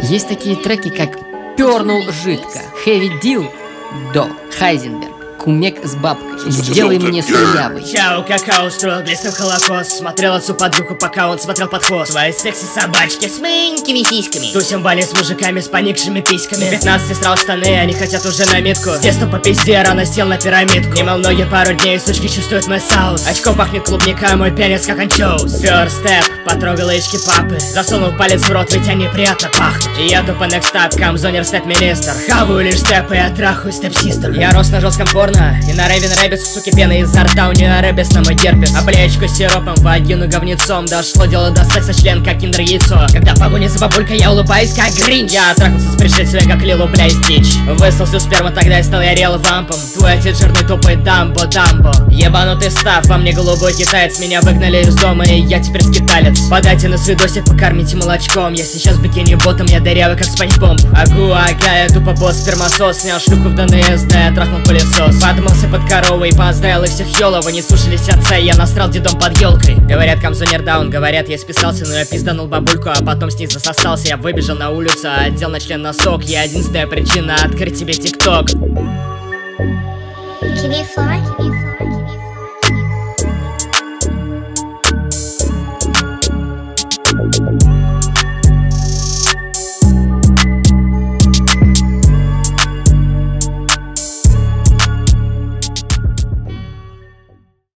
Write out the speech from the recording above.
Есть такие треки, как «Пернул жидко», «Heavy Deal», «До», «Хайзенберг», «Кумек с бабкой», «Сделай мне слюнявый». Чао, какао, устроил близким холокост. Смотрел отцу под руку, пока он смотрел под хвост. Свои секси-собачки с маленькими сиськами. Тусим в бале с мужиками с поникшими письками. 15 срал штаны, они хотят уже на метку. С детства по пизде, рано сел на пирамидку. Не мол ноги пару дней, сучки чувствуют мой саус. Очко пахнет клубника, мой пенис как анчоус. First step, потрогал яички папы. Засунул палец в рот, ведь они приятно пахнут. И еду по next step, камзонер степ-министр. Хаваю лишь степы, я трахаю степ-систер. Я рос на жестком порно, и на рэве рэббит, суки, пены изо рта. У нее рэббис на мой герпес. А плеечку с сиропом, вагину говнецом. Дошло дело до секса, член как киндер яйцо. Когда в погоне за бабулькой, я улыбаюсь как Гринч. Я трахался с пришельцами, как Лилу, бля, и Стич. Выслал всю сперму, тогда я стал ярел вампом. Твой отец жирный тупой дамбо-дамбо. Ебанутый став, во мне голубой китаец. Меня выгнали из дома, и я теперь скиталец. Подайте на свидосик, покормите молочком. Я сейчас бикини-ботом, я дырявый как Спанч Бомб. Агу-ага, я тупо босс спермосос. Снял шлюху в ДНС, да я трахнул пылесос. Подмылся под коровой, поздравил их всех ёлов. Вы не слушались отца, я насрал дедом под елкой. Говорят, камзонер даун, говорят, я списался. Но я пизданул бабульку, а потом с ней засосался. Я выбежал на улицу, одел на член носок. Я единственная причина открыть тебе ТикТок. Can you fly?